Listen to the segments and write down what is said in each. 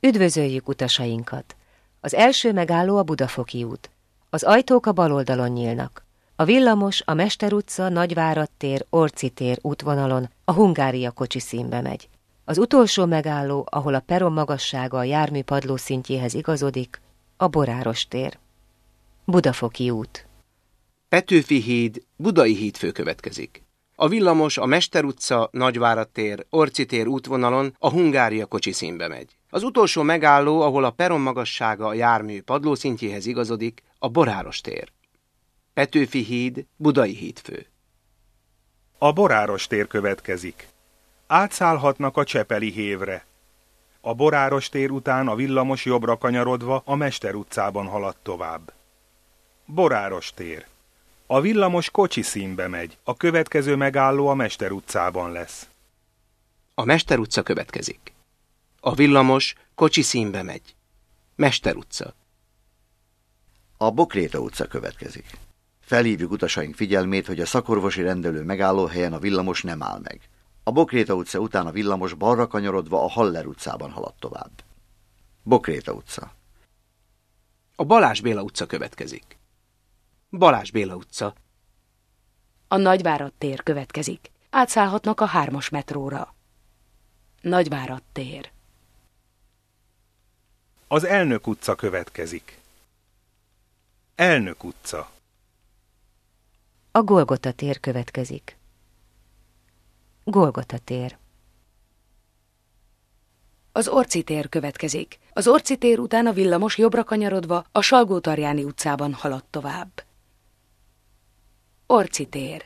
Üdvözöljük utasainkat! Az első megálló a Budafoki út. Az ajtók a bal oldalon nyílnak. A villamos a Mester utca, Nagyvárad tér, Orczy tér útvonalon a Hungária kocsiszínbe megy. Az utolsó megálló, ahol a perron magassága a jármű padlószintjéhez igazodik, a Boráros tér. Budafoki út. Petőfi híd, Budai hídfő következik. A villamos a Mester utca, Nagyvárad tér, Orczy tér útvonalon a Hungária kocsiszínbe megy. Az utolsó megálló, ahol a perron magassága a jármű padlószintjéhez igazodik, a Boráros tér. Petőfi híd, Budai hídfő. A Boráros tér következik. Átszállhatnak a Csepeli hévre. A Boráros tér után a villamos jobbra kanyarodva a Mester utcában halad tovább. Boráros tér. A villamos kocsiszínbe megy, a következő megálló a Mester utcában lesz. A Mester utca következik. A villamos kocsiszínbe megy. Mester utca. A Bokréta utca következik. Felhívjuk utasaink figyelmét, hogy a szakorvosi rendelő megállóhelyen a villamos nem áll meg. A Bokréta utca után a villamos balra kanyarodva a Haller utcában halad tovább. Bokréta utca. A Balázs Béla utca következik. Balázs Béla utca. A Nagyvárad tér következik. Átszállhatnak a 3-as metróra. Nagyvárad tér. Az Elnök utca következik. Elnök utca. A Golgota tér következik. Golgota tér. Az Orczy tér következik. Az Orczy tér után a villamos jobbra kanyarodva a Salgótarjáni utcában halad tovább. Orczy tér.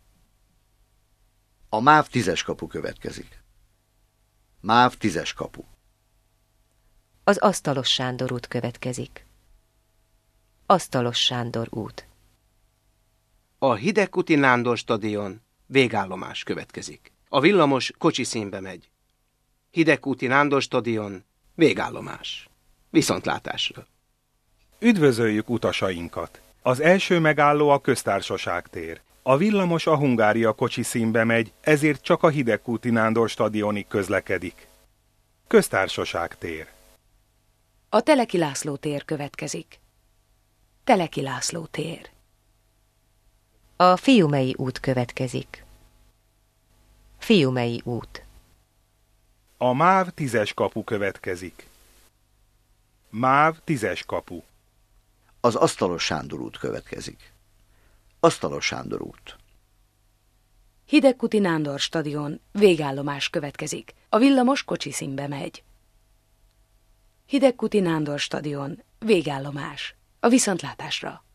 A MÁV 10-es kapu következik. MÁV 10-es kapu. Az Asztalos Sándor út következik. Asztalos Sándor út. A Hidegkuti Nándor stadion, végállomás következik. A villamos kocsiszínbe megy. Hidegkuti Nándor stadion, végállomás. Viszontlátásra. Üdvözöljük utasainkat! Az első megálló a Köztársaság tér. A villamos a Hungária kocsiszínbe megy, ezért csak a Hidegkuti Nándor stadionig közlekedik. Köztársaság tér. A Teleki László tér következik. Teleki László tér. A Fiumei út következik. Fiumei út. A MÁV 10-es kapu következik. MÁV 10-es kapu. Az Asztalos Sándor út következik. Asztalos Sándor út. Hidegkuti Nándor stadion, végállomás következik. A villamos kocsiszínbe megy. Hidegkuti Nándor stadion, végállomás. A viszontlátásra.